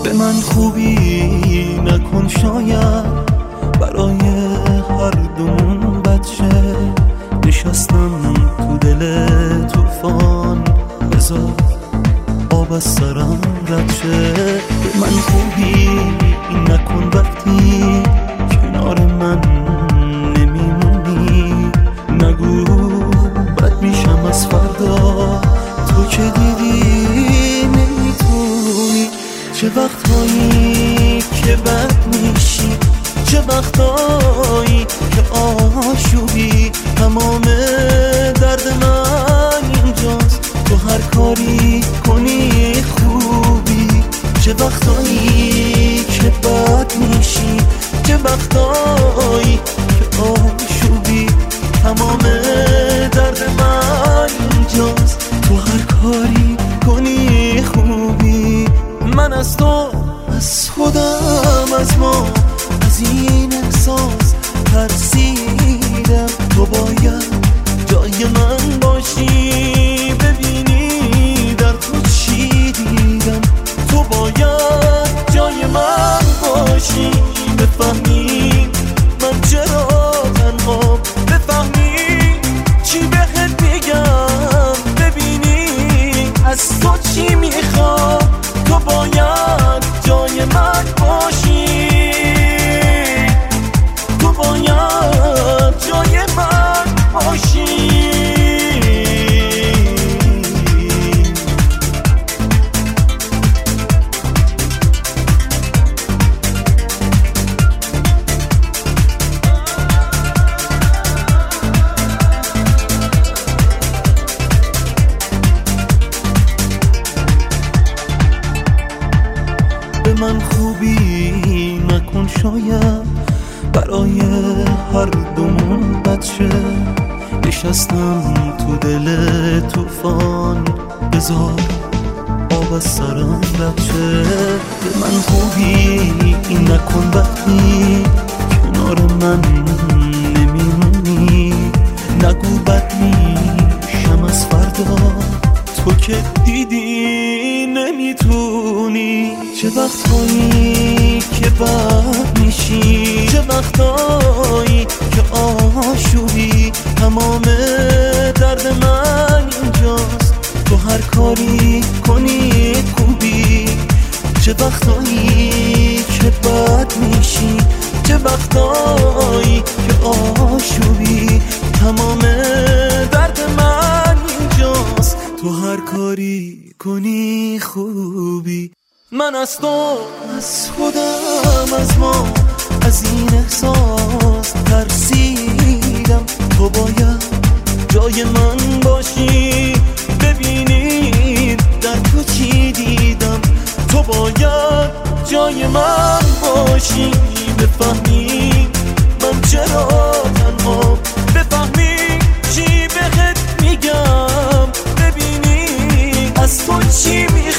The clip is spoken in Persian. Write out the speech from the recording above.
به من خوبی نکن شاید برای هر دومون بچه نشستم تو دل طوفان بذار آب از سرم رد شه به من خوبی نکن وقتی کنار من نمیمونی نگو بد میشم از فردا تو که دیدی نمیتونی چه وقتهایی که بد میشی چه وقتهایی که آشوبی تمام درد من اینجاست تو هر کاری کنی خوبی چه وقتایی که بد میشی چه وقتایی که آشوبی تمام درد من اینجاست تو هر کاری کنی خوبی من از تو از خودم از ما از این احساس ترسیدم تو باید جای من باشی ببینی در تو چی دیدم تو باید جای من باشی بفهمی من چرا تنها بفهمی چی بهت میگم ببینی از تو چی میخوام تو باید جای من باشی تو باید جای من باشی به من خوبی نکن شاید برای هر دومون بچه نشستم تو دل طوفان بذار آب از سرم رد شه به من خوبی نکن وقتی کنار من نمیمونی نگو بد میشم از فردا تو که دیدی نمیتونی چه وقتهایی که بد میشی چه وقتهایی که آشوبی تمام درد من اینجاست تو هر کاری کنی خوبی چه وقتهایی که بد میشی چه وقتهایی که آشوبی تمام درد من اینجاست تو هر کاری کنی خوبی من از تو از خودم از ما از این احساس ترسیدم تو باید جای من باشی ببینی در تو چی دیدم تو باید جای من باشی بفهمی من چرا تنها بفهمی چی بهت میگم ببینی از تو چی میخوام